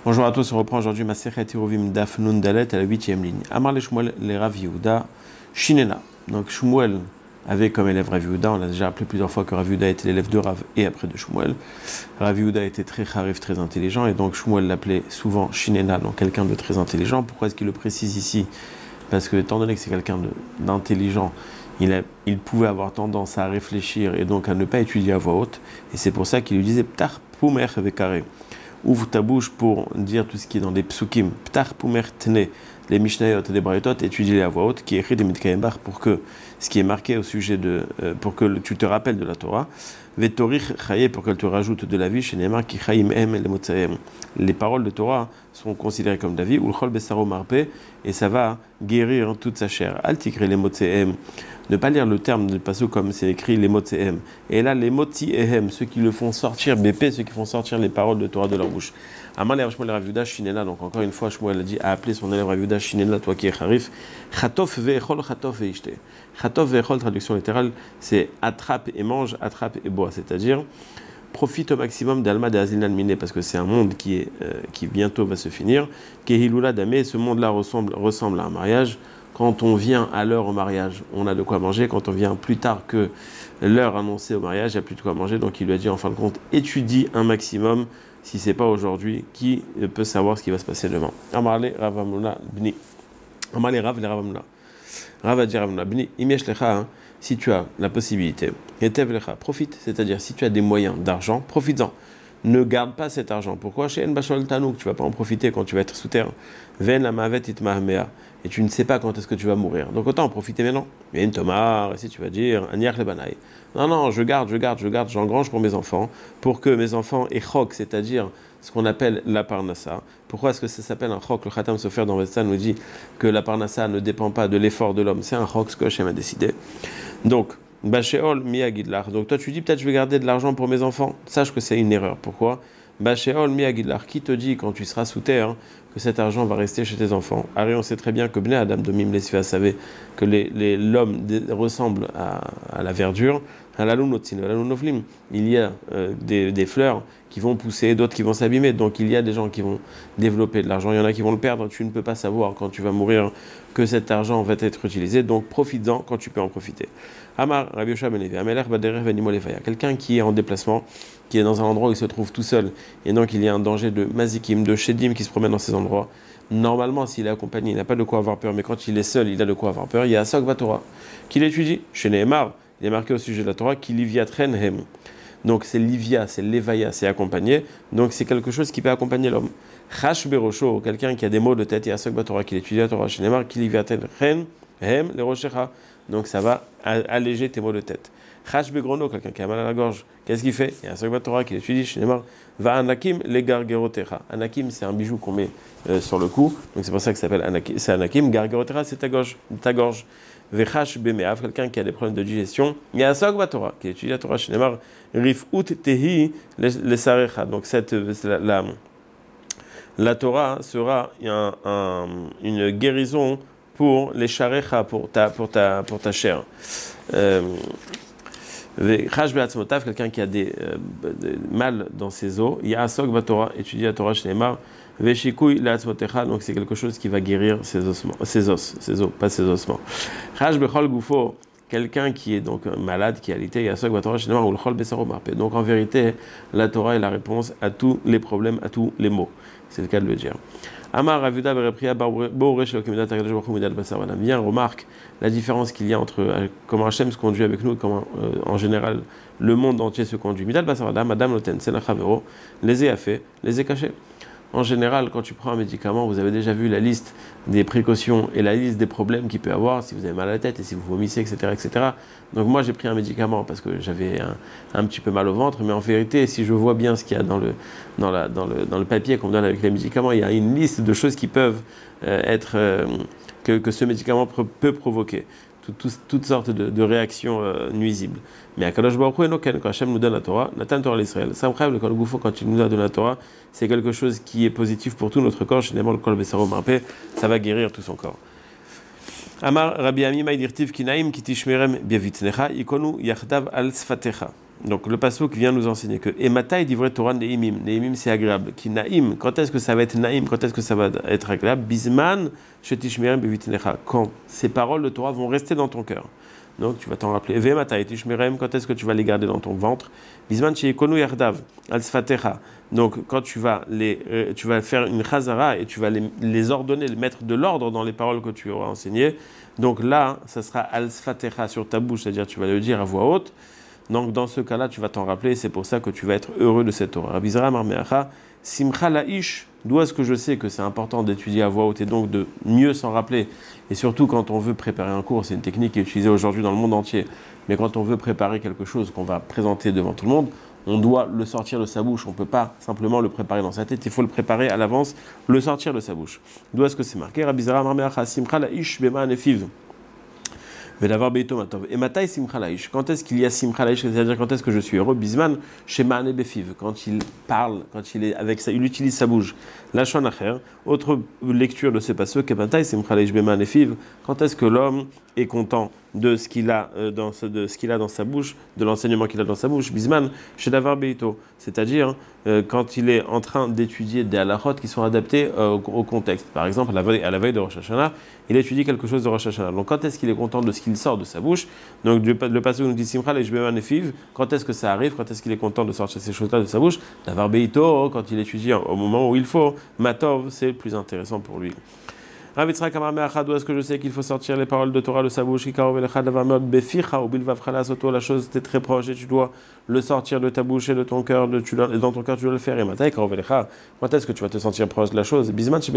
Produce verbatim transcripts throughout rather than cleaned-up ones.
Bonjour à tous, on reprend aujourd'hui Masechet Eruvin Daf Nun Dalet à la huitième ligne. Amar le Shmuel le Rav Yehuda Shinena. Donc Shmuel avait comme élève Rav Yehuda, on a déjà appelé plusieurs fois que Rav Yehuda était l'élève de Rav et après de Shmuel. Rav Yehuda était très charif, très intelligent, et donc Shmuel l'appelait souvent Shinena, donc quelqu'un de très intelligent. Pourquoi est-ce qu'il le précise ici? Parce que étant donné que c'est quelqu'un de, d'intelligent, il, a, il pouvait avoir tendance à réfléchir et donc à ne pas étudier à voix haute, et c'est pour ça qu'il lui disait Ptar Poumer Vekare. Ouvre ta bouche pour dire tout ce qui est dans des psukim. Ptar Poumer Tene, les Mishnayot et les Braïtot, étudie-les à voix haute, qui est écrit des Mitkayembar pour que ce qui est marqué au sujet de. Euh, pour que tu te rappelles de la Torah. Vetorich Chaye, pour qu'elle te rajoute de la vie, chez Neymar, qui Chaim Em et les Motsaem. Les paroles de Torah sont considérées comme de la vie, ou le Chol Besaro Marpe, et ça va guérir toute sa chair. Altikre les Motsaem. Ne pas lire le terme de passo comme c'est écrit les Motsaem. Et là, les Motsaem, ceux qui le font sortir, B P, ceux qui font sortir les paroles de Torah de leur bouche. Amal et Shmuel Rav Yehuda Shinena, donc encore une fois, Shmuel a dit, a appelé son élève Rav Yehuda Shinena, toi qui es Harif, Chatof ve'echol, chatof ve'ishte. Chatof ve'echol, traduction littérale, c'est attrape et mange, attrape et bois, c'est-à-dire profite au maximum d'Alma de Azilnan Miné, parce que c'est un monde qui, est, euh, qui bientôt va se finir. Kehilula Damé, ce monde-là ressemble, ressemble à un mariage. Quand on vient à l'heure au mariage, on a de quoi manger. Quand on vient plus tard que l'heure annoncée au mariage, il n'y a plus de quoi manger. Donc il lui a dit en fin de compte, étudie un maximum. Si ce n'est pas aujourd'hui, qui peut savoir ce qui va se passer demain? Amarle Ravamuna Bni. Amarle Rav le Ravamuna. Rav a dit Ravamuna Bni. Imiesh Lecha, si tu as la possibilité, Etev Lecha, profite. C'est-à-dire, si tu as des moyens d'argent, profites-en. Ne garde pas cet argent. Pourquoi? Chez En Bashol Tanouk, tu ne vas pas en profiter quand tu vas être sous terre. Ven la Mavet Itmahmea. Et tu ne sais pas quand est-ce que tu vas mourir. Donc autant en profiter maintenant. Et une tomar, et si tu vas dire, Aniach le Banaï. Non, non, je garde, je garde, je garde, j'engrange pour mes enfants, pour que mes enfants aient chok, c'est-à-dire ce qu'on appelle la parnassa. Pourquoi est-ce que ça s'appelle un chok? Le Khatam Sofer dans Vestan nous dit que la parnassa ne dépend pas de l'effort de l'homme. C'est un chok, ce que Hachem a décidé. Donc, Bashéol miagidlar. Donc toi tu dis peut-être je vais garder de l'argent pour mes enfants. Sache que c'est une erreur. Pourquoi? Bashéol miagidlar. Qui te dit quand tu seras sous terre hein, que cet argent va rester chez tes enfants? Ari, on sait très bien que Bnei Adam Domim Lesfia savait que les, les, l'homme de, ressemble à, à la verdure. À la lunotzin, à la lunoflim. Il y a euh, des, des fleurs qui vont pousser, d'autres qui vont s'abîmer. Donc il y a des gens qui vont développer de l'argent, il y en a qui vont le perdre. Tu ne peux pas savoir quand tu vas mourir que cet argent va être utilisé. Donc profites-en quand tu peux en profiter. Amar Rabbi Yoshua ben Levi, Ameler Baderer Venimo Lefaya. Quelqu'un qui est en déplacement, qui est dans un endroit où il se trouve tout seul, et donc il y a un danger de mazikim, de shedim qui se promène dans ces endroits. Normalement, s'il est accompagné, il n'a pas de quoi avoir peur, mais quand il est seul, il a de quoi avoir peur. Il y a Asok Batora qui l'étudie. Chez Nehemar, il est marqué au sujet de la Torah qu'il liviatren hem. Donc c'est livia, c'est levaya, c'est accompagné. Donc c'est quelque chose qui peut accompagner l'homme. Chash berosho, quelqu'un qui a des maux de tête, et Asok Batora qui l'étudie la Torah. Chez Nehemar, qu'il liviatren hem le rochecha. Donc ça va alléger tes maux de tête. Chash begrono, quelqu'un qui a mal à la gorge, qu'est-ce qu'il fait? Il y a un Asok Batora qui l'étudie. Chez Nehemar, va anakim le gargerotecha. Anakim, c'est un bijou qu'on met euh, sur le cou. Donc c'est pour ça que ça s'appelle anakim. C'est anakim. Gargerotecha, c'est ta gorge. Ta gorge. Vechash bemeav, quelqu'un qui a des problèmes de digestion. Il y a un Asok Batora qui étudie la Torah. Chez Nehemar, rif ut tehi le sarecha. Donc cette la, la, la Torah sera un, un, une guérison pour les sharecha, pour ta, pour ta, pour ta chair. Euh, quelqu'un qui a des, euh, des mal dans ses os, il y a Asok Batora, étudie la Torah chez Neymar, Veshikui La'atzmotecha, donc c'est quelque chose qui va guérir ses ossements, ses os, ses os, pas ses ossements. Chash Bechol Gufo, quelqu'un qui est donc malade, qui a l'été, il y a Asok Batora chez Neymar, ou le Chol Besaro Marpe. Donc en vérité, la Torah est la réponse à tous les problèmes, à tous les maux. C'est le cas de le dire. Amar Rav Yehuda berepria Boré chez Okemidat Akadosh Baruch Hu Midal Basar Vanam. Viens, remarque la différence qu'il y a entre euh, comment Hachem se conduit avec nous et comment, euh, en général, le monde entier se conduit. Midal Basar Vanam, Madame Loten, Senachavero, les a fait, les a cachés. En général, quand tu prends un médicament, vous avez déjà vu la liste des précautions et la liste des problèmes qu'il peut y avoir si vous avez mal à la tête et si vous vomissez, et cetera, et cetera. Donc moi, j'ai pris un médicament parce que j'avais un, un petit peu mal au ventre, mais en vérité, si je vois bien ce qu'il y a dans le, dans la, dans le, dans le papier qu'on me donne avec les médicaments, il y a une liste de choses qui peuvent euh, être, euh, que, que ce médicament peut provoquer. Tout, tout, toutes sortes de, de réactions euh, nuisibles. Mais à Kadosh Baruch Hu Enoken, quand Hachem nous donne la Torah, Natan Torah l'Israël, Samchav le Kol Gufo, quand il nous donne la Torah, c'est quelque chose qui est positif pour tout notre corps. Généralement, le Kol Besaro Marpe, ça va guérir tout son corps. Amar Rabbi Ami Maïdirtiv Kinaim Kitishmerem Biavitnecha Ikonu Yachdav Al Sfatecha. Donc le pasuk vient nous enseigner que Ematai divrei Torah neimim. Neimim c'est agréable. Ki naim, quand est-ce que ça va être naim, quand est-ce que ça va être agréable? Bisman shetishmerem bevitnecha. Quand ces paroles de Torah vont rester dans ton cœur. Donc tu vas t'en rappeler. Vematai tishmerem, quand est-ce que tu vas les garder dans ton ventre? Bisman sheyekonu yardav al sfatecha. Donc quand tu vas les, euh, tu vas faire une chazara et tu vas les, les ordonner, les mettre de l'ordre dans les paroles que tu auras enseignées. Donc là, ça sera al sfatecha sur ta bouche, c'est-à-dire tu vas le dire à voix haute. Donc dans ce cas-là, tu vas t'en rappeler, et c'est pour ça que tu vas être heureux de cette Torah. Rabbi Zera Marmeacha, Simcha Laish, d'où est-ce que je sais que c'est important d'étudier à voix haute et donc de mieux s'en rappeler, et surtout quand on veut préparer un cours, c'est une technique qui est utilisée aujourd'hui dans le monde entier, mais quand on veut préparer quelque chose qu'on va présenter devant tout le monde, on doit le sortir de sa bouche, on ne peut pas simplement le préparer dans sa tête, il faut le préparer à l'avance, le sortir de sa bouche. D'où est-ce que c'est marqué? Rabbi Zera Marmeacha, Simcha Laish Bema Nefiv. Et matai simcha laish. Quand est-ce qu'il y a simcha laish, c'est-à-dire quand est-ce que je suis heureux? Bisman shema ane befiv. Quand il parle, quand il est avec ça, il utilise sa bouche. Lachon acher. Autre lecture de ce passage, matai simcha laish bema ane fiv. Quand est-ce que l'homme est content de ce qu'il a euh, dans ce, de ce qu'il a dans sa bouche, de l'enseignement qu'il a dans sa bouche? Bisman shedavar beito. C'est-à-dire euh, quand il est en train d'étudier des halachot qui sont adaptés euh, au, au contexte. Par exemple, à la veille, à la veille de Rosh Hashanah, il étudie quelque chose de Rosh Hashanah. Donc quand est-ce qu'il est content de ce qu'il sort de sa bouche? Donc le passage nous dit simcha laish bema ane fiv. Quand est-ce que ça arrive? Quand est-ce qu'il est content de sortir ces choses-là de sa bouche? Davar beito, quand il étudie au moment où il faut. Matov, c'est le plus intéressant pour lui. Rav Yitzhak Amar Me'achad, d'où est-ce que je sais qu'il faut sortir les paroles de Torah de sa bouche? La chose est très proche et tu dois le sortir de ta bouche et de ton cœur, de, tu, dans ton cœur tu dois le faire. Et matai, quand est-ce que tu vas te sentir proche de la chose?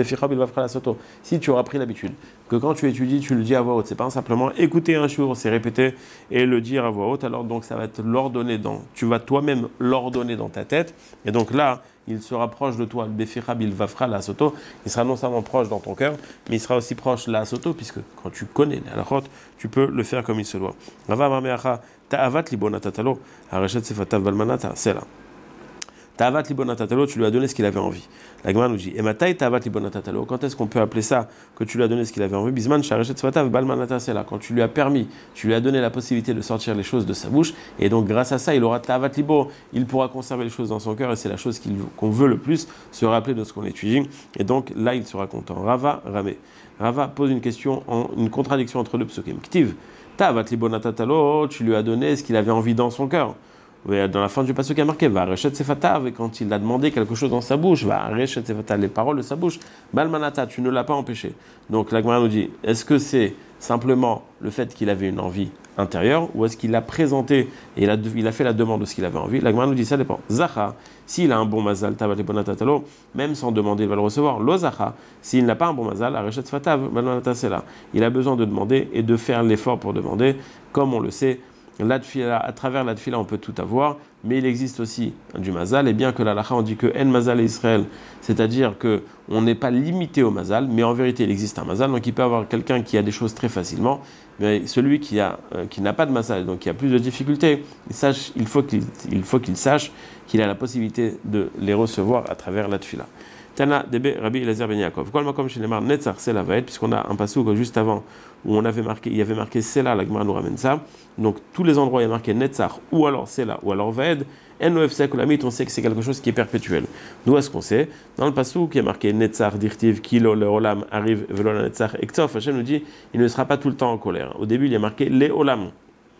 Si tu auras pris l'habitude que quand tu étudies, tu le dis à voix haute, c'est pas simplement écouter un jour, c'est répéter et le dire à voix haute, alors donc ça va te l'ordonner dans, tu vas toi-même l'ordonner dans ta tête, et donc là, il sera proche de toi, le Befira Bilvafra, la Soto, il sera non seulement proche dans ton cœur, mais il sera aussi proche la Soto, puisque quand tu connais la Halachot, tu peux le faire comme il se doit. Rava Marmeacha, Ta'avat Libonatatalo, Harechet Sefatav Balmanata, c'est là. Ta'avat Libonatatalo, tu lui as donné ce qu'il avait envie. La Gemara nous dit, Ematai Ta'avat Libonatatalo, quand est-ce qu'on peut appeler ça que tu lui as donné ce qu'il avait envie? Bisman Harechet Sefatav Balmanata, c'est là. Quand tu lui as permis, tu lui as donné la possibilité de sortir les choses de sa bouche, et donc grâce à ça, il aura Ta'avat Libo, il pourra conserver les choses dans son cœur, et c'est la chose qu'il, qu'on veut le plus, se rappeler de ce qu'on étudie, et donc là, il sera content. Rava Ramé. Rava pose une question, en, une contradiction entre deux psukim. Ktiv, Ta'avat Libonatatalo, tu lui as donné ce qu'il avait envie dans son cœur. Dans la fin du passage qui a marqué, va Rechet Sefatav, et quand il a demandé quelque chose dans sa bouche, va Rechet Sefatav, les paroles de sa bouche, Balmanata, tu ne l'as pas empêché. Donc la Gemara nous dit, est-ce que c'est simplement le fait qu'il avait une envie intérieure, ou est-ce qu'il a présenté et il a, il a fait la demande de ce qu'il avait envie? La Gemara nous dit, ça dépend. Zacha, s'il a un bon mazal, Tavat Libonatatalo, même sans demander, il va le recevoir. Lo Zacha, s'il n'a pas un bon mazal, Rechet Sefatav, Balmanata, c'est là. Il a besoin de demander et de faire l'effort pour demander, comme on le sait. La tfila, à travers la tfila, on peut tout avoir, mais il existe aussi du mazal, et bien que la lacha, on dit que en mazal et Israël, c'est-à-dire que on n'est pas limité au mazal, mais en vérité, il existe un mazal, donc il peut y avoir quelqu'un qui a des choses très facilement, mais celui qui, a, euh, qui n'a pas de mazal, donc qui a plus de difficultés, il, sache, il, faut qu'il, il faut qu'il sache qu'il a la possibilité de les recevoir à travers la tfila. Tana Debe Rabbi Elazar Ben Yaakov. Kol makom shenemar netzach sela vaed, puisqu'on a un passouk juste avant où on avait marqué, il y avait marqué sela, la Gemara nous ramène ça. Donc tous les endroits il y a marqué netzach ou alors sela ou alors vaed. En ofsek ou lamit, on sait que c'est quelque chose qui est perpétuel. D'où est-ce qu'on sait? Dans le passouk il y a marqué netzach dirtiv kilo le olam arrive velo la netzach ektof. Hashem nous dit il ne sera pas tout le temps en colère. Au début il y a marqué le olam.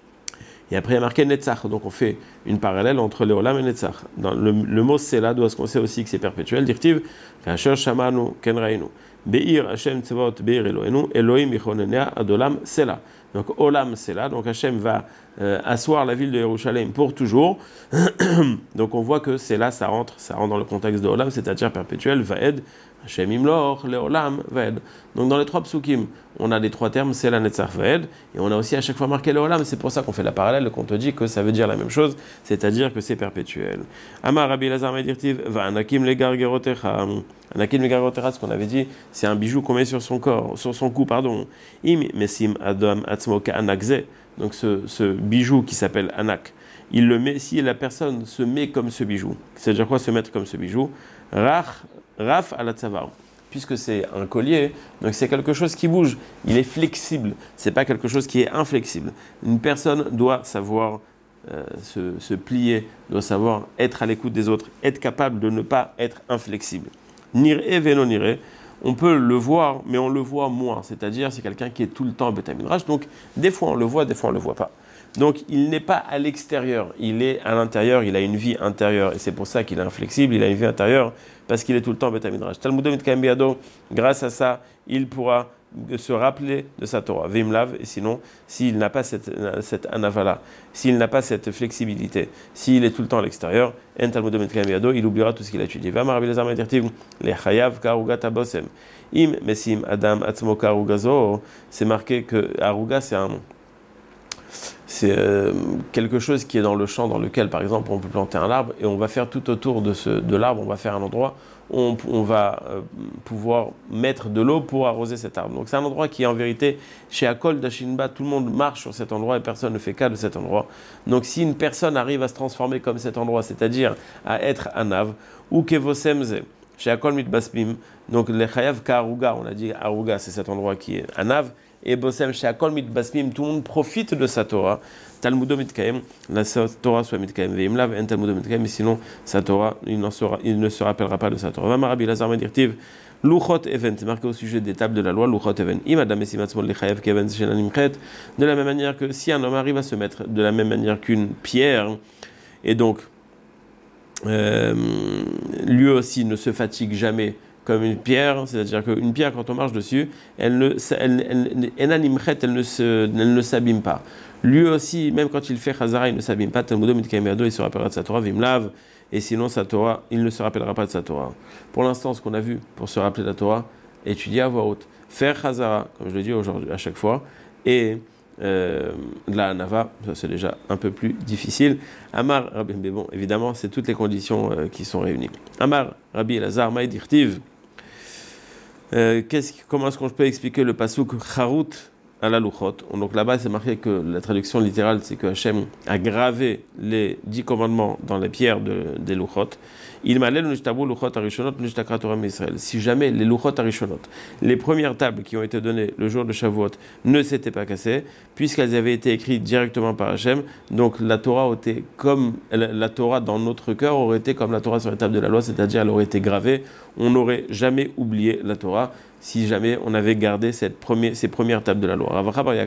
Et après, il y a marqué Netzach. Donc, on fait une parallèle entre le Olam et Netzach. Dans le, le mot c'est là, d'où est-ce qu'on sait aussi que c'est perpétuel? Dirtiv, Kasher Shamanu, Kenrainu. Be'ir Hashem Tzevot, Be'ir Elohenu, Elohim Yichonenea Adolam, c'est là. Donc, Olam, c'est là. Donc, Hashem va euh, asseoir la ville de Yerushalayim pour toujours. Donc, on voit que c'est là, ça rentre, ça rentre dans le contexte de Olam, c'est-à-dire perpétuel, Vaed, Hashem Imlor, le Olam, Vaed. Donc, dans les trois psukim, on a les trois termes, c'est la Netzach Vaed, et on a aussi à chaque fois marqué le Olam, c'est pour ça qu'on fait la parallèle, qu'on te dit que ça veut dire la même chose, c'est-à-dire que c'est perpétuel. Amar Rabbi Elazar Medirtiv, va anakim legar gerotecha. Anakim legar gerotecha, ce qu'on avait dit, c'est un bijou qu'on met sur son corps, sur son cou, pardon. Im mesim adam atzmo ka'anakze. Donc ce, ce bijou qui s'appelle anak, il le met, si la personne se met comme ce bijou, c'est-à-dire quoi se mettre comme ce bijou? Rach, raf ala tzavar. Puisque c'est un collier, donc c'est quelque chose qui bouge, il est flexible, c'est pas quelque chose qui est inflexible. Une personne doit savoir euh, se, se plier, doit savoir être à l'écoute des autres, être capable de ne pas être inflexible. Nir'e veno nir'e, on peut le voir, mais on le voit moins. C'est-à-dire, c'est quelqu'un qui est tout le temps Beth Midrash. Donc, des fois on le voit, des fois on ne le voit pas. Donc, il n'est pas à l'extérieur, il est à l'intérieur, il a une vie intérieure. Et c'est pour ça qu'il est inflexible, il a une vie intérieure, parce qu'il est tout le temps Beth Midrash. Talmudot mitkaim biyado, grâce à ça, il pourra se rappeler de sa Torah. Vimlav, et sinon, s'il n'a pas cette, cette anavala, s'il n'a pas cette flexibilité, s'il est tout le temps à l'extérieur, en Talmudot mitkaim biyado, il oubliera tout ce qu'il a étudié. Va marabi les armes intertives, les chayav karugat abosem. Im mesim adam atzmo karugazo, c'est marqué que aruga, c'est un. C'est euh, quelque chose qui est dans le champ dans lequel, par exemple, on peut planter un arbre et on va faire tout autour de, ce, de l'arbre, on va faire un endroit où on, on va euh, pouvoir mettre de l'eau pour arroser cet arbre. Donc c'est un endroit qui est en vérité, chez Akol Dashinba, tout le monde marche sur cet endroit et personne ne fait cas de cet endroit. Donc si une personne arrive à se transformer comme cet endroit, c'est-à-dire à être anav, ou kevosemze, chez Akol Mitbasmim, donc le chayav karuga, on a dit aruga, c'est cet endroit qui est anav, et Bossem Sheakol Mitbasmim, tout le monde profite de sa Torah. Talmudo Mitkaim, la Torah soit Mitkaim, Veimlav, en Talmudo Mitkaim, mais sinon, sa Torah, il, sera, il ne se rappellera pas de sa Torah. Vamarabi Lazar Medirtiv, Luchot Even, c'est marqué au sujet des tables de la loi, Luchot Even. Imadam Esimatzmol Lechayev Keven Shenanimchet, de la même manière que si un homme arrive à se mettre de la même manière qu'une pierre, et donc, euh, lui aussi ne se fatigue jamais comme une pierre, c'est-à-dire qu'une pierre, quand on marche dessus, elle ne, elle, elle, elle, elle ne, se, elle ne s'abîme pas. Lui aussi, même quand il fait Chazara, il ne s'abîme pas. Talmudo mitkaim biyado, il se rappellera de sa Torah, Vimlav, et sinon sa Torah, il ne se rappellera pas de sa Torah. Pour l'instant, ce qu'on a vu pour se rappeler de la Torah, étudier à voix haute, faire Chazara, comme je le dis aujourd'hui à chaque fois, et euh, la Nava, ça c'est déjà un peu plus difficile. Amar, Rabbi, mais bon, évidemment, c'est toutes les conditions euh, qui sont réunies. Amar, Rabbi Elazar, Maïdirtiv. Euh, comment est-ce qu'on peut expliquer le pasuk Charut à la Luchot? Donc là-bas, c'est marqué que la traduction littérale, c'est que Hachem a gravé les dix commandements dans les pierres de, des Luchot. Il m'a Luchot Arishonot Nishtakra Torah Israël. Si jamais les Luchot Arishonot, les premières tables qui ont été données le jour de Shavuot, ne s'étaient pas cassées, puisqu'elles avaient été écrites directement par Hachem, donc la Torah était comme la, la Torah dans notre cœur aurait été comme la Torah sur les tables de la loi, c'est-à-dire elle aurait été gravée. On n'aurait jamais oublié la Torah si jamais on avait gardé cette première, ces premières tables de la loi.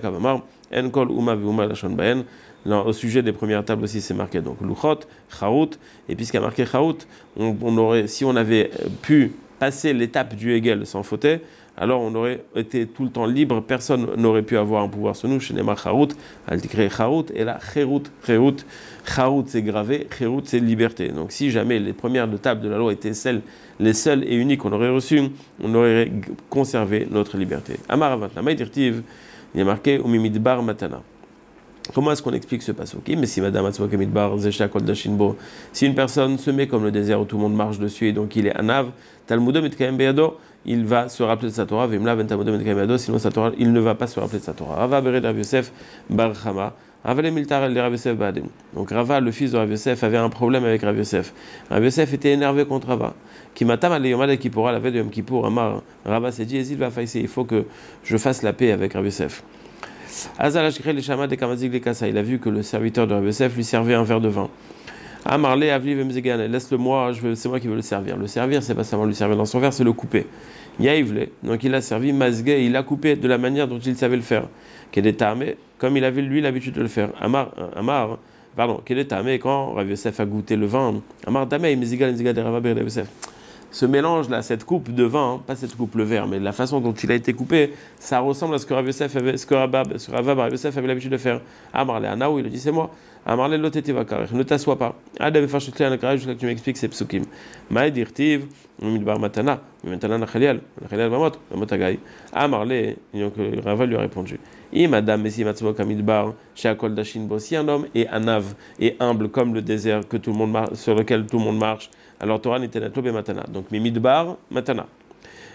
Au sujet des premières tables aussi, c'est marqué donc Luchot, Charut, et puisqu'il y a marqué Charut, on, on aurait, si on avait pu passer l'étape du Hegel sans faute, alors on aurait été tout le temps libre, personne n'aurait pu avoir un pouvoir sur nous. Chez Neymar Charut, elle écrit Charut, et là Cherut, Cherut, Charut c'est gravé, Cherut c'est liberté. Donc si jamais les premières de tables de la loi étaient celles, les seules et uniques qu'on aurait reçues, on aurait conservé notre liberté. Amar Avatna Maïdirtiv, il est marqué Umimidbar Matana. Comment est-ce qu'on explique ce passage? Mais si Madame Atzmokemidbar, Zesha Kol Dashinbo, si une personne se met comme le désert où tout le monde marche dessus et donc il est anav, Talmudo Mitkaim biyado, il va se rappeler de sa Torah, Vimla ben Talmudo Mitkaim biyado, sinon sa Torah, il ne va pas se rappeler de sa Torah. Rava Bered Rav Yosef Bar Chama, Rava le Miltar el Rav Yosef Badim. Donc Rava, le fils de Rav Yosef, avait un problème avec Rav Yosef. Rav Yosef était énervé contre Rava. Qui matam al Yom Kippur, la veille de Yom Kippour, Amar, Rava s'est dit, Ezil va faïser, il faut que je fasse la paix avec Rav Yosef. Il a vu que le serviteur de Rav Yosef lui servait un verre de vin. Amarle Avli Vemzegan, laisse-le-moi, c'est moi qui veux le servir. Le servir, c'est pas seulement lui servir dans son verre, c'est le couper. Yaivle, donc il a servi Mazge, il a coupé de la manière dont il savait le faire. Kedetame, comme il avait lui l'habitude de le faire. Amar, Amar, pardon, Kedetame, quand Rav Yosef a goûté le vin, Amar Damei, Mezigal, Mezigal de Rav Yosef. Ce mélange-là, cette coupe de vin, hein, pas cette coupe le verre, mais la façon dont il a été coupé, ça ressemble à ce que Rav Yosef avait, ce que Rabab, ce Rava Bar Yosef avait l'habitude de faire. Amarle Anaou, il a dit c'est moi. Amarle Loteti Vakarech, ne t'assois pas. Adem Fashutli Anakarech, jusqu'à que tu m'expliques ces psukim. Maïdirtiv, Midbar Matana, Matana Nachaliel, Nachaliel Mamot, Mamot Agai. Amarle, donc Rava lui a répondu. I Madame Messi Matzmo Kamidbar, Sheakol Dashinbo, si un homme est anav et humble comme le désert que tout le monde mar- sur lequel tout le monde marche, alors Torah n'était pas matana. Donc Mimidbar matana.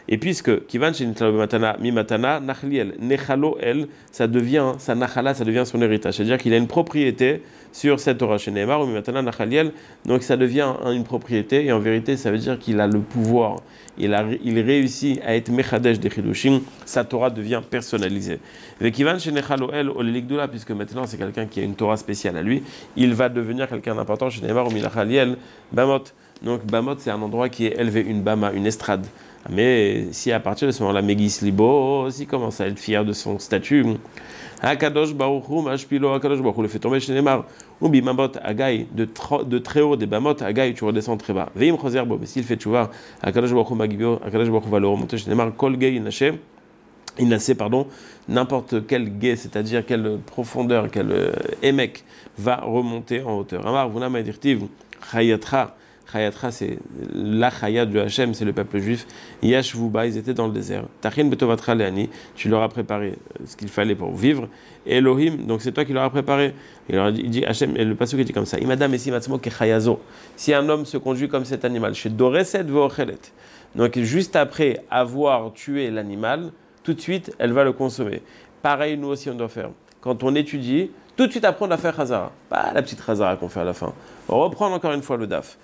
Et puisque Kivan Shenitla Matana Mimatana Nachliel Nechalo El, ça devient sa Nachala, ça devient son héritage. C'est-à-dire qu'il a une propriété sur cette Torah chez Neymar ou Mimatana Nachaliel, donc ça devient une propriété et en vérité ça veut dire qu'il a le pouvoir, il, a, il réussit à être Mechadesh de Chidushim, sa Torah devient personnalisée. Et Kivan Shenechalo El Olelikdula, puisque maintenant c'est quelqu'un qui a une Torah spéciale à lui, il va devenir quelqu'un d'important chez Neymar ou Milachaliel, Bamot. Donc Bamot c'est un endroit qui est élevé, une Bama, une estrade. Mais si à partir de ce moment-là, Megis Libo, s'il commence à être fier de son statut, Akadosh Baruch Hu, Mashpilo, Akadosh Baruch Hu, le fait tomber chez Neymar, ou Bimabot, Agaï, de, de très haut, des Bamot, Agaï, tu redescends très bas. Veim Chozerbo, mais s'il fait tchouva, Akadosh Baruch Hu, Magibio, Akadosh Baruch Hu va le remonter chez Neymar, Kol Gay, Inaché, Inaché, pardon, n'importe quel gay, c'est-à-dire quelle profondeur, quel euh, émec, va remonter en hauteur. Amar, Vunama Edirtiv, Chayatra, Chayatra, c'est la Chayat de Hachem, c'est le peuple juif. Yashvuba, ils étaient dans le désert. Tachin betovatra leani, tu leur as préparé ce qu'il fallait pour vivre. Elohim, donc c'est toi qui leur as préparé. Il, leur a dit, il dit Hachem, et le pasuk dit comme ça. Imadam esi matzmo ke chayazo. Si un homme se conduit comme cet animal, chez Doreset veochelet. Donc juste après avoir tué l'animal, tout de suite, elle va le consommer. Pareil, nous aussi, on doit faire. Quand on étudie, tout de suite après, on doit faire Chazara. Pas la petite Chazara qu'on fait à la fin. On va reprendre encore une fois le daf.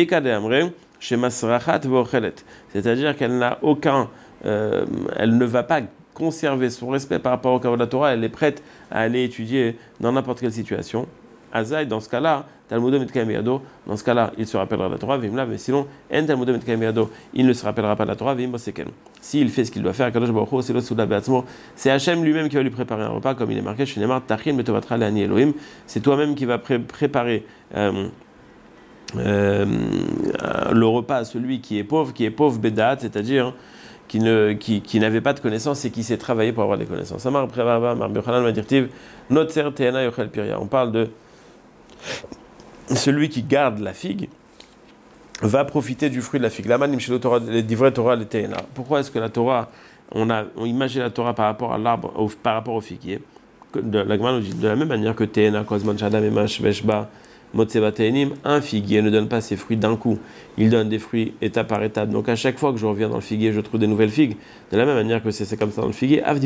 C'est-à-dire qu'elle n'a aucun, euh, elle ne va pas conserver son respect par rapport au Kavod de la Torah, elle est prête à aller étudier dans n'importe quelle situation. Azaï, dans ce cas-là, Talmudom et Kameyado, dans ce cas-là, il se rappellera de la Torah, Vimla, mais sinon, En Talmudom et Kameyado, il ne se rappellera pas de la Torah, Vim Boseken. S'il fait ce qu'il doit faire, Kadosh Baruch Hu, c'est le Souda Beatzmo, c'est Hachem lui-même qui va lui préparer un repas, comme il est marqué chez Neymar, Tachin Betovatra Leani Elohim, c'est toi-même qui va pré- préparer euh, euh, le repas à celui qui est pauvre, qui est pauvre Bedat, c'est-à-dire qui, ne, qui, qui n'avait pas de connaissances et qui s'est travaillé pour avoir des connaissances. On parle de celui qui garde la figue va profiter du fruit de la figue. Pourquoi est-ce que la Torah, on a, on imagine la Torah par rapport à l'arbre, au, par rapport au figuier? De la, de la même manière que Teena, Kozman, Shadam, Emash, Veshba, un figuier ne donne pas ses fruits d'un coup, il donne des fruits étape par étape. Donc à chaque fois que je reviens dans le figuier, je trouve des nouvelles figues. De la même manière que c'est, c'est comme ça dans le figuier. À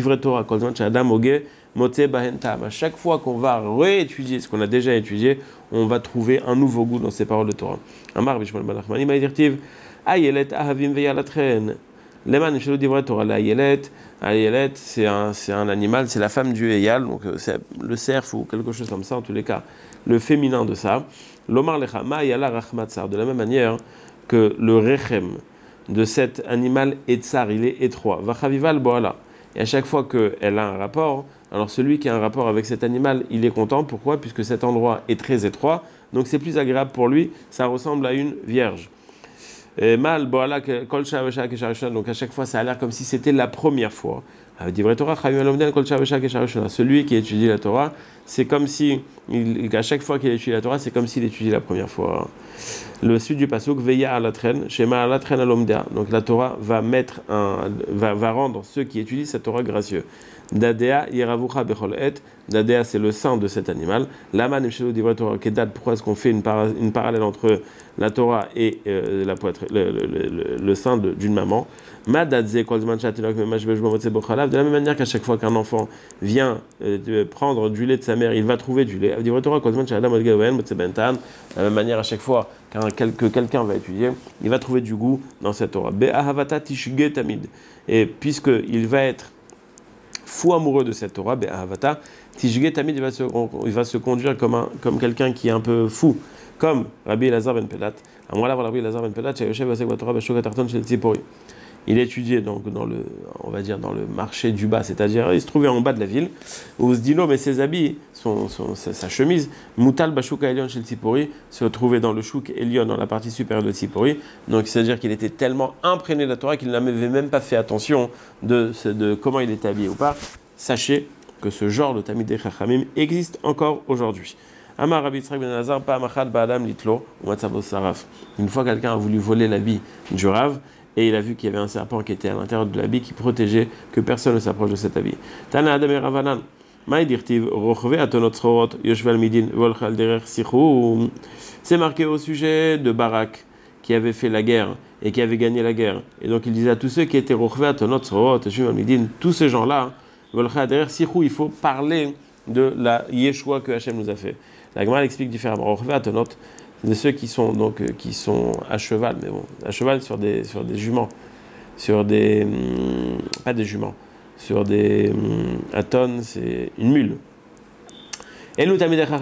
chaque fois qu'on va réétudier ce qu'on a déjà étudié, on va trouver un nouveau goût dans ces paroles de Torah. Amar Bishmal Balachmani Maïdirtiv, Ayelet Ahavim Veyalatren. Leman Shelo Divret Torah la Ayelet. Ayelet, c'est un, c'est un animal, c'est la femme du Eyal, donc c'est le cerf ou quelque chose comme ça en tous les cas. Le féminin de ça, l'omar lechama yala rachmatzar, de la même manière que le rechem de cet animal est tsar, il est étroit. Vachavival boala. Et à chaque fois qu'elle a un rapport, alors celui qui a un rapport avec cet animal, il est content. Pourquoi? Puisque cet endroit est très étroit, donc c'est plus agréable pour lui, ça ressemble à une vierge. Et mal boala kol shavesha kesharishna, donc à chaque fois ça a l'air comme si c'était la première fois. Celui qui étudie la Torah, c'est comme si, il, à chaque fois qu'il étudie la Torah, c'est comme s'il étudie la première fois. Le suite du pasuk, veilla à la traîne, shema à la traîne à l'omdea. Donc la Torah va mettre un, va, va rendre ceux qui étudient cette Torah gracieux. Dadea yeravucha bechol et. Dadea, c'est le sein de cet animal. Laman imshelu divra Torah kedad. Pourquoi est-ce qu'on fait une, para, une parallèle entre la Torah et euh, la poitrine, le, le, le, le, le sein de, d'une maman? Madadze kolzman shatilok memashbesh bomotze bochalav. De la même manière qu'à chaque fois qu'un enfant vient euh, prendre du lait de sa mère, il va trouver du lait. Divra Torah kolzman shadam odgewen motze bentan. De la même manière, à chaque fois qu'un, que quelqu'un va étudier, il va trouver du goût dans cette Torah. Be'ahavata tishge tamid. Et puisqu'il va être fou amoureux de cette Torah, Be'ahavata tishge tamid, il va se, il va se conduire comme, un, comme quelqu'un qui est un peu fou, comme Rabbi Elazar ben Pelat. Rabbi Elazar ben Pelat, il étudiait donc dans le, on va dire dans le marché du bas, c'est-à-dire il se trouvait en bas de la ville, où Zdino, mais ses habits, son, son, sa, sa chemise, Moutal Bashuka Elion chez le Tzipori, se trouvait dans le Chouk Elion, dans la partie supérieure de Tzipori. Donc c'est-à-dire qu'il était tellement imprégné de la Torah qu'il n'avait même pas fait attention de, de comment il était habillé ou pas. Sachez que ce genre de Tamidei Chachamim existe encore aujourd'hui. Amar Rabbi Yitzhak ben Elazar, Pa'amachad Ba'adam Litlo, ou Matzavo Saraf. Une fois quelqu'un a voulu voler l'habit du Rav, et il a vu qu'il y avait un serpent qui était à l'intérieur de l'habit qui protégeait que personne ne s'approche de cet habit. Tana Adam et Ravanan, Maïdirtiv, Rochve Atonot Srorot, Yoshval Midin, Volchal Derer Sichou. C'est marqué au sujet de Barak, qui avait fait la guerre et qui avaient gagné la guerre. Et donc il disait à tous ceux qui étaient rochvé, atonot, sorot, teshuvim, midin, tous ces gens-là, derrière Sichou, il faut parler de la Yeshua que Hachem nous a fait. La Gemara explique différemment. Rochvé, atonot, de ceux qui sont donc euh, qui sont à cheval, mais bon, à cheval sur des sur des juments, sur des hum, pas des juments, sur des hum, aton, c'est une mule. Donc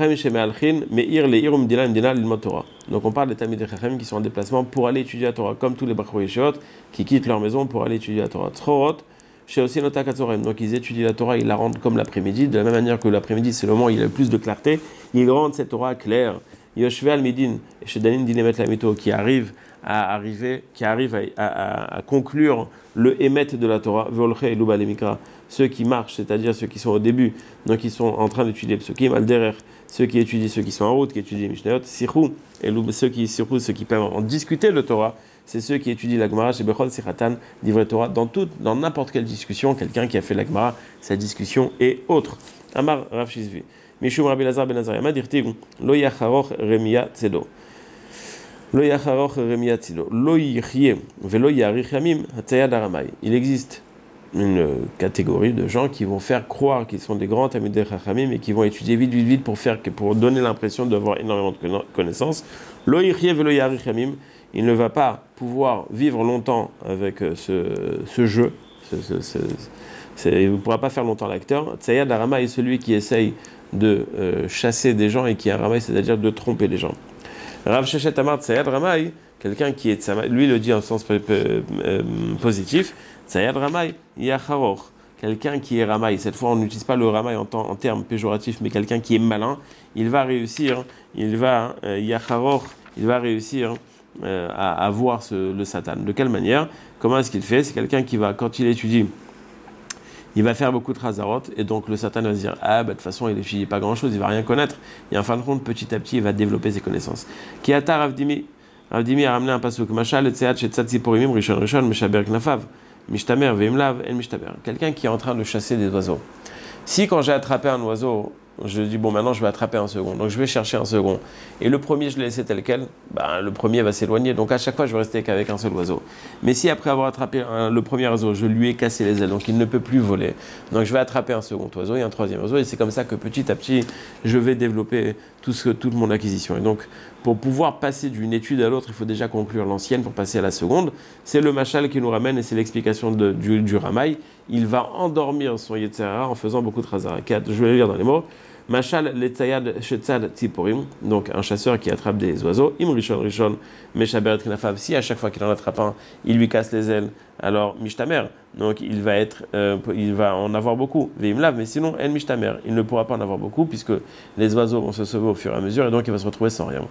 on parle des Talmidei Chachamim qui sont en déplacement pour aller étudier la Torah, comme tous les Bachur Yeshiot qui quittent leur maison pour aller étudier la Torah. Donc ils étudient la Torah, ils la rendent comme l'après-midi, de la même manière que l'après-midi c'est le moment où il y a le plus de clarté, ils rendent cette Torah claire. Yoshve al-Midin, et Shedanin Dinemet Lamito, qui arrive à arriver, qui arrive à, à, à conclure le émet de la Torah, Volche et Luba Lemikra, ceux qui marchent, c'est-à-dire ceux qui sont au début, donc qui sont en train d'étudier Psukim, Al-Derer, ceux qui étudient, ceux qui sont en route, qui étudient Mishnayot, Sichou, et Luba, ceux qui Sichou, ceux qui peuvent en discuter le Torah, c'est ceux qui étudient la Gemara, chez Bechol Sichatan, d'Ivre Torah, dans toute, dans n'importe quelle discussion, quelqu'un qui a fait la Gemara, sa discussion et autre. Amar Rav Shizvi. Mishum Rabbi Lazar ben Azariah, dirtiv, lo yacharoch remia tzedo. Lo yacharoch remia tzedo. Lo yichye, velo yarich yamim, hatzayad aramai. Il existe une catégorie de gens qui vont faire croire qu'ils sont des grands Talmidei Chachamim et qui vont étudier vite, vite, vite pour faire, pour donner l'impression d'avoir énormément de connaissances. Lo yichye velo yarich yamim. Il ne va pas pouvoir vivre longtemps avec ce, ce jeu. Ce, ce, ce, ce, il ne pourra pas faire longtemps l'acteur. Tzayad aramai est celui qui essaye de euh, chasser des gens et qui est un ramai, c'est-à-dire de tromper les gens. Rav Sheshet Amar Tzayad Ramai, quelqu'un qui est tzamai, lui le dit en sens euh, positif, Tzayad Ramai Yacharoch, quelqu'un qui est ramai, cette fois on n'utilise pas le ramai en, en termes péjoratifs, mais quelqu'un qui est malin, il va réussir, il va, euh, Yacharoch, il va réussir euh, à, à voir ce, le Satan. De quelle manière? Comment est-ce qu'il fait? C'est quelqu'un qui va, quand il étudie, il va faire beaucoup de Chazarot, et donc le Satan va se dire, ah, bah, de toute façon, il étudie pas grand-chose, il va rien connaître. Et en fin de compte, petit à petit, il va développer ses connaissances. Kiata Ravdimi, Ravdimi a ramené un pasuk, Machal, Tseat, Shetzat, Ziporimim, Rishon, Rishon, Meshaber, Knafav, Mishtamer, Veimlav, El Mishtamer. Quelqu'un qui est en train de chasser des oiseaux. Si quand j'ai attrapé un oiseau, je dis, bon, maintenant je vais attraper un second, donc je vais chercher un second. Et le premier, je l'ai laissé tel quel, ben, le premier va s'éloigner, donc à chaque fois, je vais rester qu'avec un seul oiseau. Mais si après avoir attrapé un, le premier oiseau, je lui ai cassé les ailes, donc il ne peut plus voler, donc je vais attraper un second oiseau et un troisième oiseau, et c'est comme ça que petit à petit, je vais développer tout ce, toute mon acquisition. Et donc, pour pouvoir passer d'une étude à l'autre, il faut déjà conclure l'ancienne pour passer à la seconde. C'est le machal qui nous ramène, et c'est l'explication de, du, du Ramaï. Il va endormir son Yetzirah en faisant beaucoup de Chazara. Je vais le lire dans les mots. Machal letzayad shetzad tziporim, donc un chasseur qui attrape des oiseaux. Im rishon rishon meshaber et knafav. Si à chaque fois qu'il en attrape un, il lui casse les ailes, alors mishtamer. Donc il va être, euh, il va en avoir beaucoup. Veimlav, mais sinon en mishtamer, il ne pourra pas en avoir beaucoup puisque les oiseaux vont se sauver au fur et à mesure et donc il va se retrouver sans rien.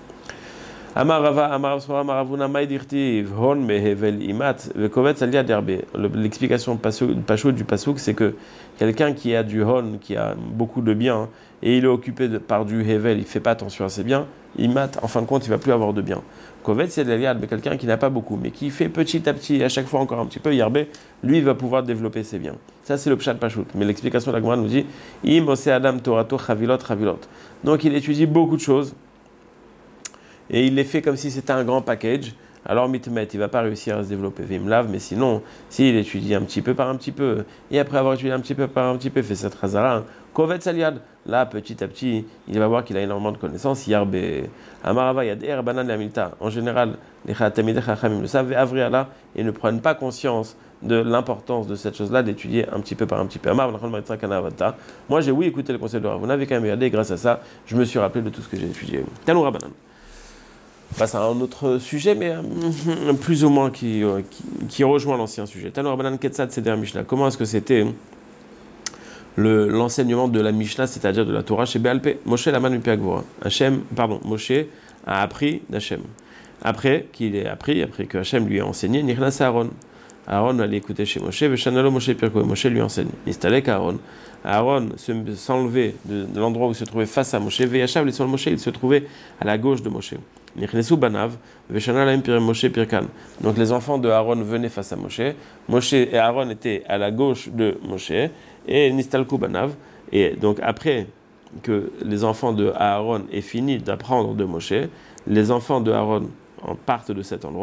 L'explication pachout du pasouk, c'est que quelqu'un qui a du hon, qui a beaucoup de biens, et il est occupé de, par du hevel, il ne fait pas attention à ses biens, imat, en fin de compte, il ne va plus avoir de biens. Kovet, c'est l'eliad, mais quelqu'un qui n'a pas beaucoup, mais qui fait petit à petit, à chaque fois encore un petit peu, yarbé, lui, il va pouvoir développer ses biens. Ça, c'est le pshat pachout. Mais l'explication de la Gemara nous dit, im ose adam torato chavilot chavilot. Donc, il étudie beaucoup de choses, et il les fait comme si c'était un grand package, alors mitmet, il ne va pas réussir à se développer vimlav, mais sinon, s'il étudie un petit peu par un petit peu, et après avoir étudié un petit peu par un petit peu, fait cette razara, kovet saliad, là, petit à petit, il va voir qu'il a énormément de connaissances, yarbe, amarava yad er banan lamilta, en général, les Talmidei Chachamim le savent, avriala, et ne prennent pas conscience de l'importance de cette chose-là, d'étudier un petit peu par un petit peu. Moi, j'ai oui écouté le conseil de Rav, vous n'avez qu'à me regarder, grâce à ça, je me suis rappelé de tout ce que j'ai étudié. Talmud Rabbanan. On passe à un autre sujet, mais euh, plus ou moins qui, euh, qui, qui rejoint l'ancien sujet. Talmud Rabbanan Ketzad Seder Mishnah. Comment est-ce que c'était le, l'enseignement de la Mishnah, c'est-à-dire de la Torah chez Béalpé? Moshe Laman Mipi Agvora. Hachem, pardon, Moshe a appris d'Hachem. Après qu'il ait appris, après que Hachem lui a enseigné, Nichnas Aaron. Aaron allait écouter chez Moshe, Veshanalo Moshe Pirko. Moshe lui enseigne. Nistalek Aaron. Aaron s'enlevait de, de l'endroit où il se trouvait face à Moshe. Veyachav les Moshe, il se trouvait à la gauche de Moshe. Nichnesu Banav, Veshanalaim Pirem Moshe Pirkan. Donc les enfants de Aaron venaient face à Moshe. Moshe et Aaron étaient à la gauche de Moshe. Et Nistalku Banav. Et donc après que les enfants de Aaron aient fini d'apprendre de Moshe, les enfants de Aaron partent de cet endroit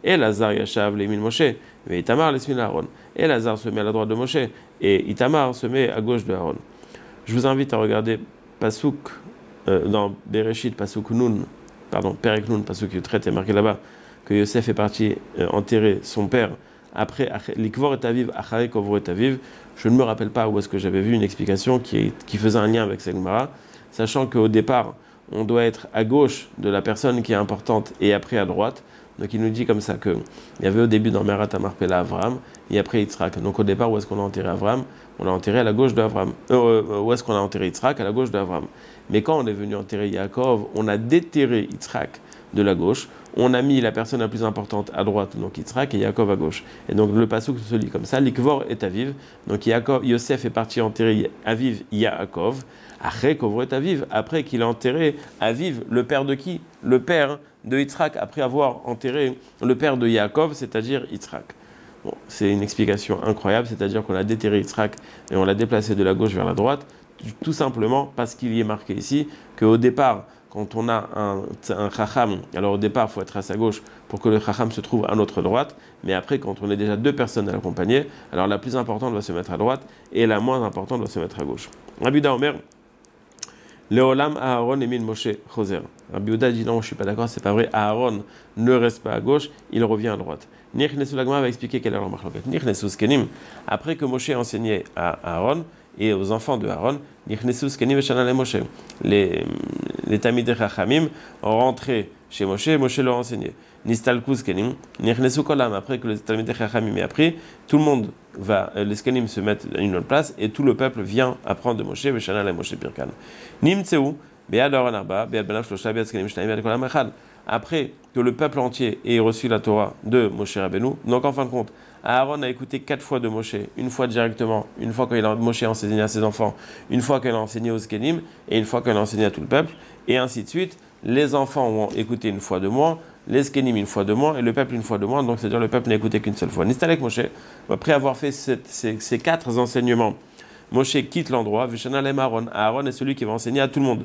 Et Lazar Yashav Lemin Moshe, et Itamar Lesmin Aaron. Et Lazar se met à la droite de Moshe, et Itamar se met à gauche de Aaron. Je vous invite à regarder Pasuk euh, dans Bereshit, Pasuk Nun, pardon, Perek Nun, Pasuk Yutret, est marqué là-bas que Yosef est parti euh, enterrer son père après Likvor et Aviv, Achare Kovro et Aviv. Je ne me rappelle pas où est-ce que j'avais vu une explication qui, qui faisait un lien avec cette Gemara, sachant qu'au départ, on doit être à gauche de la personne qui est importante et après à droite. Donc il nous dit comme ça qu'il y avait au début dans Merat Amarpela Avram et après Yitzhak. Donc au départ, où est-ce qu'on a enterré Avram? On l'a enterré à la gauche d'Avram. Euh, euh, où est-ce qu'on a enterré Yitzhak? À la gauche d'Avram. Mais quand on est venu enterrer Yaakov, on a déterré Yitzhak de la gauche. On a mis la personne la plus importante à droite, donc Yitzhak, et Yaakov à gauche. Et donc le pasuk se lit comme ça, Likvor et Aviv. Donc Yaakov, Yosef est parti enterrer Aviv Yaakov. Après Kovro et Aviv, après qu'il a enterré Aviv, le père de qui? Le père de Yitzhak, après avoir enterré le père de Yaakov, c'est-à-dire Yitzhak. Bon, c'est une explication incroyable, c'est-à-dire qu'on a déterré Yitzhak et on l'a déplacé de la gauche vers la droite, tout simplement parce qu'il y est marqué ici qu'au départ, quand on a un, un chacham, alors au départ, il faut être à sa gauche pour que le chacham se trouve à notre droite, mais après, quand on est déjà deux personnes à l'accompagner, alors la plus importante va se mettre à droite et la moins importante va se mettre à gauche. Rabbi Yehuda Omer, Leolam Aaron Emin Moshe Choser. Rabbi Yehuda dit non, je ne suis pas d'accord, c'est pas vrai. Aaron ne reste pas à gauche, il revient à droite. Nichnesu Lagma va expliquer quelle est leur marloquette. Nichnesu Skenim, après que Moshe a enseigné à Aaron et aux enfants de Aaron, Nichnesu Skenim et Shanale Moshe. Les, les Tamidei Chachamim ont rentré chez Moshe et Moshe leur a enseigné. Nistalku Skenim, Nichnesu Kolam, après que les Tamidei Chachamim aient appris, tout le monde va, les Skenim se mettent à une autre place et tout le peuple vient apprendre de Moshe et Shanale Moshe Pirkan. Nimtseu, Be'ad Aaron Arba, Be'ad Banav Shlosha, Be'ad Skenim Shnayim, Be'ad Kolam Echad. Après que le peuple entier ait reçu la Torah de Moshe Rabbeinu, donc en fin de compte, Aaron a écouté quatre fois de Moshe, une fois directement, une fois qu'il a Moshe a enseigné à ses enfants, une fois qu'elle a enseigné aux Skenim, et une fois qu'elle a enseigné à tout le peuple, et ainsi de suite. Les enfants ont écouté une fois de moins, les Skenim une fois de moins, et le peuple une fois de moins, donc c'est-à-dire le peuple n'a écouté qu'une seule fois. Nistalek Moshe, après avoir fait cette, ces, ces quatre enseignements, Moshe quitte l'endroit, Vishanalem Aaron, Aaron est celui qui va enseigner à tout le monde.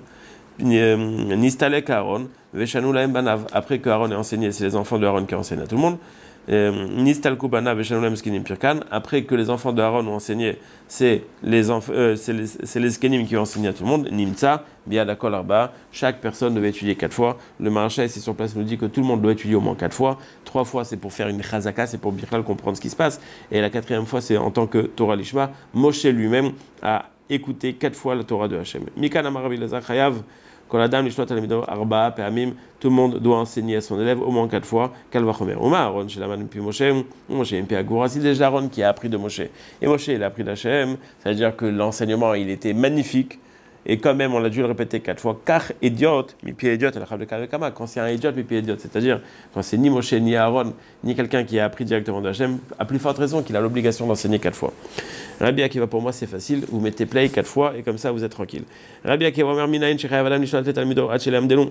Nistalek Aaron, Veshanu Laem Banav, après que Aaron ait enseigné, c'est les enfants de Aaron qui enseignent à tout le monde. Nistalku Banav, Veshanu Laem Skenim Pirkan, après que les enfants de Aaron ont enseigné, c'est les, enf- euh, c'est les, c'est les Skenim qui ont enseigné à tout le monde. Nimtsa, Biadakol Arba, chaque personne devait étudier quatre fois. Le Maharshal ici sur place nous dit que tout le monde doit étudier au moins quatre fois. Trois fois, c'est pour faire une chazaka, c'est pour bien comprendre ce qui se passe. Et la quatrième fois, c'est en tant que Torah Lishma. Moshe lui-même a écouté quatre fois la Torah de Hachem. Mikan Amar Rabbi Elazar Chayav. Quand la dame Arba, Peamim, tout le monde doit enseigner à son élève au moins quatre fois. Kalvachomer. Oma Aaron, chez la man puis Moshe, Moshe M P Agoura. C'est déjà Aaron qui a appris de Moshe. Et Moshe, il a appris d'Hachem. C'est-à-dire que l'enseignement, il était magnifique. Et quand même, on a dû le répéter quatre fois. Car idiot, mi pied idiot, quand c'est un idiot, mi pied idiot. C'est-à-dire, quand c'est ni Moshe, ni Aaron, ni quelqu'un qui a appris directement d'Hachem, à plus forte raison qu'il a l'obligation d'enseigner quatre fois. Rabbi Akiva, pour moi, c'est facile. Vous mettez play quatre fois et comme ça, vous êtes tranquille. Rabbi Akiva, Omer Minayin, Shechayav Adam, Nishal Tet Almido, Hachelam Delon.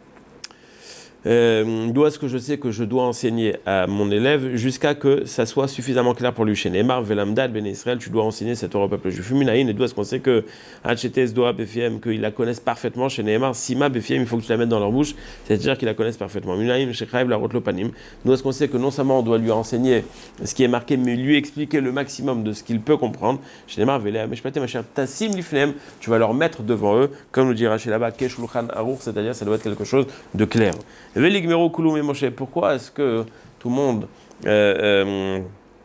Euh, d'où est-ce que je sais que je dois enseigner à mon élève jusqu'à que ça soit suffisamment clair pour lui. Chez Neymar, Velamdad, Ben Israël, tu dois enseigner cette Torah au peuple juif. Minaïn, et d'où est-ce qu'on sait que Hachetes, Doa, Befiem, qu'ils la connaissent parfaitement. Chez Neymar, Sima, Befiem, il faut que tu la mettes dans leur bouche, c'est-à-dire qu'ils la connaissent parfaitement. Minaïn, Shechayev, la Rotlopanim. D'où est-ce qu'on sait que non seulement on doit lui enseigner ce qui est marqué, mais lui expliquer le maximum de ce qu'il peut comprendre. Chez Neymar, Velea, Meshpate, ma chère, Tassim, Lifnem, tu vas leur mettre devant eux, comme nous dira chez là-bas, Keshulchan Arour, c'est-à-dire ça doit être quelque chose de clair. Veligmero Kulum et Moshe. Pourquoi est-ce que tout le monde euh, euh,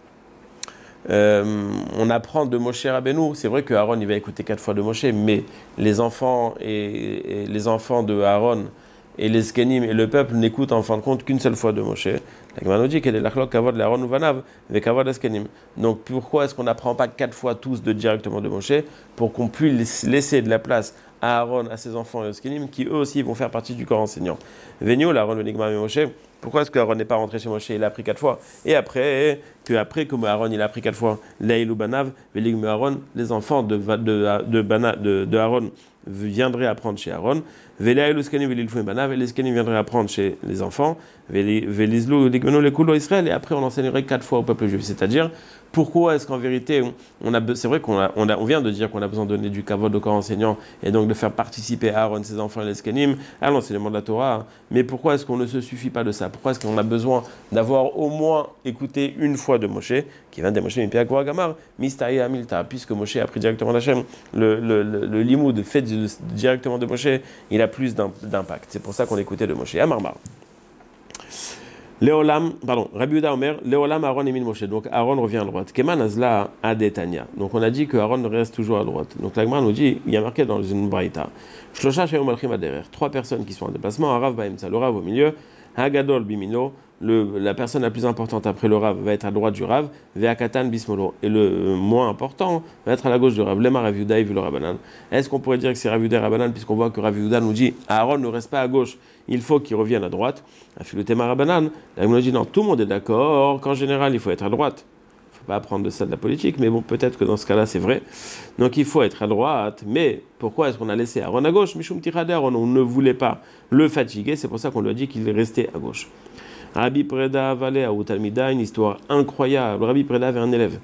euh, on apprend de Moshe Rabbeinu? C'est vrai que Aaron il va écouter quatre fois de Moshe, mais les enfants et, et les enfants de Aaron et les Skenim et le peuple n'écoutent en fin de compte qu'une seule fois de Moshe. La Gemara nous dit qu'elle est l'achlok kavod de Aaron ou Vanav avec kavod de Skenim. Donc pourquoi est-ce qu'on n'apprend pas quatre fois tous de directement de Moshe pour qu'on puisse laisser de la place à Aaron, à ses enfants et aux Skenim, qui eux aussi vont faire partie du corps enseignant. Venio, Aaron, Benigma et Moshe. Pourquoi est-ce qu'Aaron n'est pas rentré chez Moshe? Il a appris quatre fois. Et après, que après, comme Aaron il a appris quatre fois, Laïl ou Banav, Veligma Aaron, les enfants de, de, de, de, Bana, de, de Aaron viendraient apprendre chez Aaron. Velaïl ou Skenim, Velilfou et Banav, et les Skenim viendraient apprendre chez les enfants. Velizlou, Ligmeno, les Koulo, Israël, et après on enseignerait quatre fois au peuple juif. C'est-à-dire, pourquoi est-ce qu'en vérité, on a, c'est vrai qu'on a, on, a, on vient de dire qu'on a besoin de donner du kavod au corps enseignant et donc de faire participer Aaron, ses enfants et les Skenim à l'enseignement de la Torah, mais pourquoi est-ce qu'on ne se suffit pas de ça? ça? Pourquoi est-ce qu'on a besoin d'avoir au moins écouté une fois de Moshe, qui vient de Moshe Mipia Gvora Gamar, Mistaïa Amilta, puisque Moshe a pris directement d'Hachem, le, le, le, le limoud fait de, directement de Moshe, il a plus d'impact. C'est pour ça qu'on écoutait de Moshe. Amarmar. Léolam, pardon, Rabbi Yehuda Omer, Léolam Aaron et Min Moshe. Donc Aaron revient à droite. Keman Azla Adetania. Donc on a dit que Aaron reste toujours à droite. Donc la Gemara nous dit, il y a marqué dans une braïta, Shlosha Sheyom Malchim Aderer, trois personnes qui sont en déplacement, Arav Baemsa, le Rav au milieu, Hagadol Bimino, le, la personne la plus importante après le Rav va être à droite du Rav, Veakatan Bismolo, et le euh, moins important va être à la gauche du Rav, Lema Rav Yehuda vu le Rabbanan. Est-ce qu'on pourrait dire que c'est Rav Yehuda Rabbanan, puisqu'on voit que Rav Yehuda nous dit, Aaron ne reste pas à gauche, il faut qu'il revienne à droite. Le Tema Rabbanan, la Gemara dit non, tout le monde est d'accord qu'en général il faut être à droite. Il ne faut pas apprendre de ça de la politique, mais bon, peut-être que dans ce cas-là c'est vrai. Donc il faut être à droite, mais pourquoi est-ce qu'on a laissé Aaron à gauche? Mishum Tirade Aaron, on ne voulait pas le fatiguer, c'est pour ça qu'on lui a dit qu'il est resté à gauche. Rabbi Preda Valé à Utalmida, une histoire incroyable. Rabbi Preda avait un élève.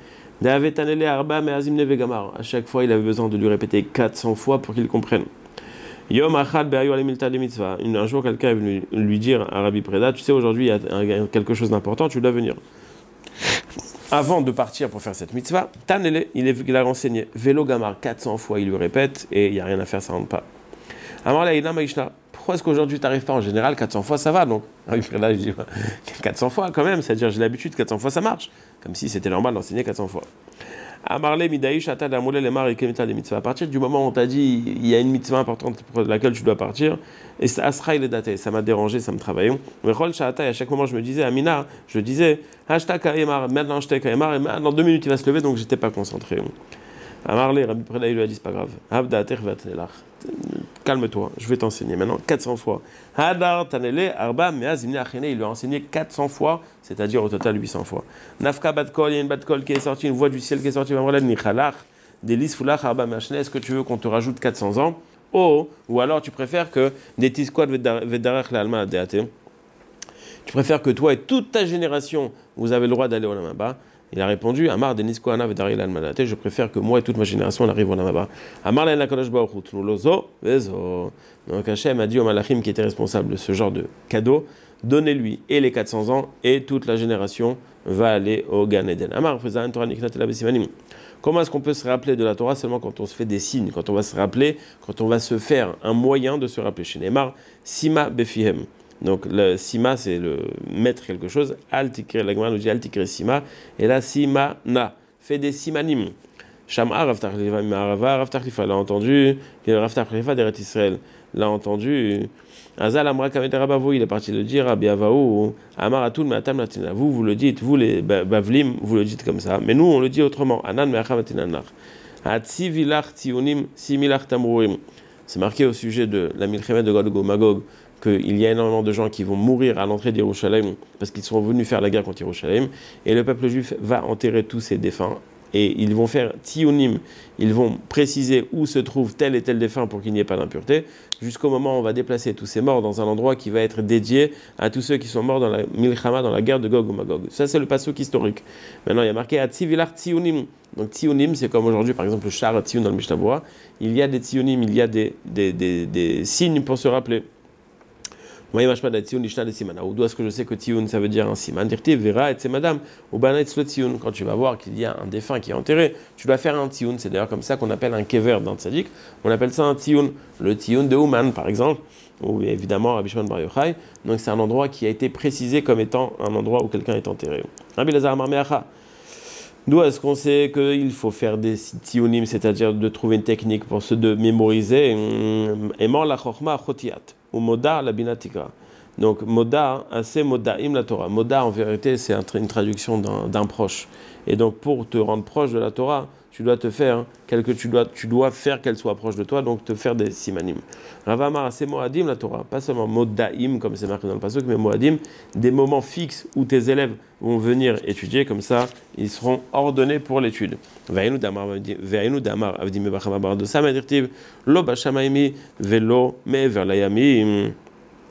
À chaque fois, il avait besoin de lui répéter quatre cents fois pour qu'il comprenne. Yom Achad Be'ayu Alimilta de Mitzvah. Un jour, quelqu'un est venu lui dire à Rabbi Preda, tu sais, aujourd'hui, il y a quelque chose d'important, tu dois venir. Avant de partir pour faire cette mitzvah, Tanele, il, est, il a renseigné. Vélo Gamar, quatre cents fois, il lui répète, et il n'y a rien à faire, ça ne rentre pas. Amar la Ina Maishna. Pourquoi est-ce qu'aujourd'hui tu n'arrives pas? En général, quatre cents fois ça va. Donc, Rabbi Preda, je dis quatre cents fois quand même, c'est-à-dire j'ai l'habitude, quatre cents fois ça marche. Comme si c'était normal d'enseigner quatre cents fois. À partir du moment où on t'a dit il y a une mitzvah importante pour laquelle tu dois partir, et ça m'a dérangé, ça me travaillait. À chaque moment je me disais, Amina, je disais, maintenant je t'ai dans deux minutes il va se lever, donc j'étais pas concentré. Amarlé, Rabbi Preda, il lui a dit, c'est pas grave. Calme-toi, je vais t'enseigner maintenant quatre cents fois. Hadar Tanele Arba Meazimne Achene, il lui a enseigné quatre cents fois, c'est-à-dire au total huit cents fois. Nafka Batkol, il y a une Batkol qui est sortie, une voix du ciel qui est sortie, Delis Fulach Arba Meachne, est-ce que tu veux qu'on te rajoute quatre cents ans? Oh, ou alors tu préfères que des Tisquad Vedarach l'Alma Deate, tu préfères que toi et toute ta génération, vous avez le droit d'aller au Lamaba? Il a répondu, Amar Denis Koana Vedaril Almanate, je préfère que moi et toute ma génération on arrive au Lamaba. Amar Len Kadosh Baruch Hu, Lozo, Vezo. Donc Hachem a dit au Malachim qui était responsable de ce genre de cadeau, donnez-lui et les quatre cents ans et toute la génération va aller au Gan Eden. Amar Fezan Torah Niknat la Besimanim. Comment est-ce qu'on peut se rappeler de la Torah seulement quand on se fait des signes, quand on va se rappeler, quand on va se faire un moyen de se rappeler? Chez Neymar, Sima Befihem. Donc le sima c'est le mettre quelque chose, altikre, la Gemara nous dit altikre sima, et là sima na, fait des simanim. Sham'a Rav Tachlifa Marava, Rav Tachlifa l'a entendu, Rav Tachlifa d'Eretz Israël l'a entendu. Azal Amra Kamet Rabavou, il est parti le dire, Rabbi Avaou, Amar Atul Me'atam Latina. Vous, vous le dites, vous les Bavlim, vous le dites comme ça, mais nous on le dit autrement. Anan Me'acham Atinanach. Atsi Vilach Tionim, Similach Tamruim. C'est marqué au sujet de la Milchemet de Gog et Magog qu'il y a énormément de gens qui vont mourir à l'entrée d'Yerushalayim parce qu'ils sont venus faire la guerre contre Yerushalayim, et le peuple juif va enterrer tous ses défunts, et ils vont faire tionim, ils vont préciser où se trouve tel et tel défunt pour qu'il n'y ait pas d'impureté, jusqu'au moment où on va déplacer tous ces morts dans un endroit qui va être dédié à tous ceux qui sont morts dans la Milchama, dans la guerre de Gog ou Magog. Ça c'est le passouk historique. Maintenant il y a marqué à Tzivilar Tionim. Donc tionim, c'est comme aujourd'hui par exemple le char Tzion dans le Mishnah Berurah, il y a des tionim, il y a des, des, des, des signes pour se rappeler. D'où est-ce que je sais que Tioun ça veut dire un siman? Dirtiv vera et c'est madame ou banetz le Tioun. Quand tu vas voir qu'il y a un défunt qui est enterré, tu dois faire un Tioun. C'est d'ailleurs comme ça qu'on appelle un kever d'un tzaddik. On appelle ça un Tioun. Le Tioun de Ouman par exemple, ou évidemment Rabbi Shimon Bar Yochai. Donc c'est un endroit qui a été précisé comme étant un endroit où quelqu'un est enterré. Rabbi Lazar Amar Meacha. D'où est-ce qu'on sait qu'il faut faire des tionim, c'est-à-dire de trouver une technique pour se de mémoriser? Aimant la chorma chotiat ou moda la binatika. Donc moda, c'est modaim la Torah. Moda en vérité c'est une traduction d'un, d'un proche. Et donc pour te rendre proche de la Torah, tu dois te faire quelque, tu dois, tu dois faire qu'elle soit proche de toi, donc te faire des simanim. Ravamar, c'est moadim la Torah, pas seulement modaim comme c'est marqué dans le pasuk, mais moadim, des moments fixes où tes élèves vont venir étudier, comme ça ils seront ordonnés pour l'étude. Ve'inu damar ve'inu damar avdim bechama bardo samadirtiv lo bashamaimi velo me'ver layamim.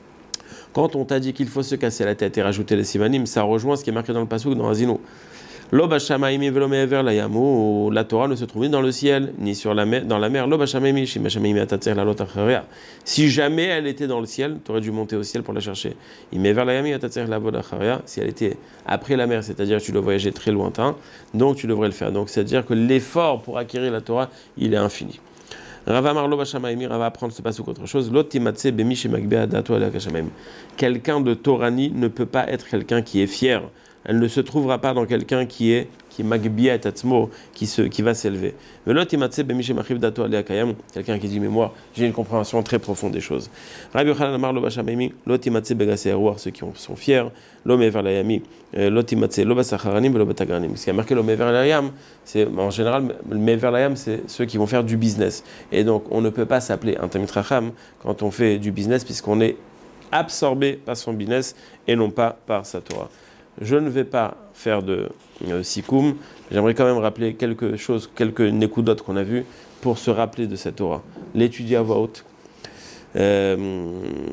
Quand on t'a dit qu'il faut se casser la tête et rajouter les simanim, ça rejoint ce qui est marqué dans le pasuk dans Azino. Lo bashamaimi velo me'ever layamu, la Torah ne se trouve ni dans le ciel, ni sur la mer, dans la mer. Lo bashamaimi, shimashamaimi atatzer la lot acharia. Si jamais elle était dans le ciel, tu aurais dû monter au ciel pour la chercher. Imever layami atatzer la lot acharia. Si elle était après la mer, c'est-à-dire que tu dois voyager très lointain, donc tu devrais le faire. Donc c'est-à-dire que l'effort pour acquérir la Torah, il est infini. Rava Marlo Bashamaimi, Rava apprendre ce passe ou autre chose. Lotimatse Bemi Shemagbe Adato Ala Kashamaim. Quelqu'un de Torani ne peut pas être quelqu'un qui est fier. Elle ne se trouvera pas dans quelqu'un qui est qui magbia tatsmo, qui se qui va s'élever. Mais lotimatse Bemi Shemachiv Dato Ala Kayam, quelqu'un qui dit mais moi j'ai une compréhension très profonde des choses. Rabbi Yochanan Marlo Bashamaimi, Lotimatse Begase Eruar, ceux qui sont fiers. L'homme vers la yami, lotimatse lobasacharanim velobatagranim. Ce qui a marqué l'homme vers la yam, c'est en général le vers la yam, c'est ceux qui vont faire du business. Et donc on ne peut pas s'appeler un tamid racham quand on fait du business puisqu'on est absorbé par son business et non pas par sa Torah. Je ne vais pas faire de euh, sikoum. J'aimerais quand même rappeler quelque chose, quelques nékoudotes qu'on a vues pour se rappeler de cette Torah. L'étudier à voix haute. Euh,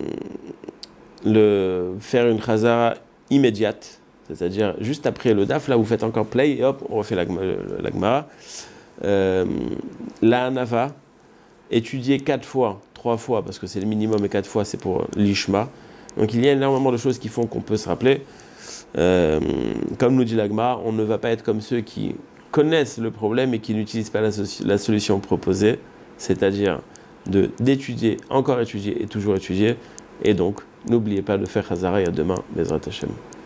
le faire une chazara immédiate, c'est-à-dire juste après le daf, là vous faites encore play et hop, on refait la, la Gemara. Euh, la Hanava, étudier quatre fois, trois fois, parce que c'est le minimum et quatre fois c'est pour l'Ishma. Donc il y a énormément de choses qui font qu'on peut se rappeler. Euh, comme nous dit la Gemara, on ne va pas être comme ceux qui connaissent le problème et qui n'utilisent pas la, so- la solution proposée, c'est-à-dire de, d'étudier, encore étudier et toujours étudier. Et donc, n'oubliez pas de faire Chazara et à demain, Bezrat Hashem.